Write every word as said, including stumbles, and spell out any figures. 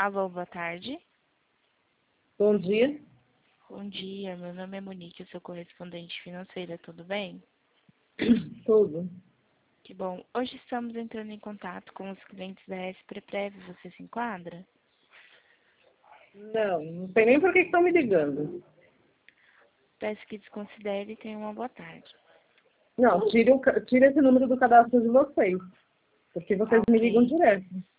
Alô, boa tarde. Bom dia. Bom dia, meu nome é Monique, eu sou correspondente financeira, tudo bem? Tudo. Que bom. Hoje estamos entrando em contato com os clientes da S P Prev, você se enquadra? Não, não sei nem por que estão me ligando. Peço que desconsidere e tenha uma boa tarde. Não, tire, o, ca- tire esse número do cadastro de vocês. Porque vocês me ligam Ok. direto.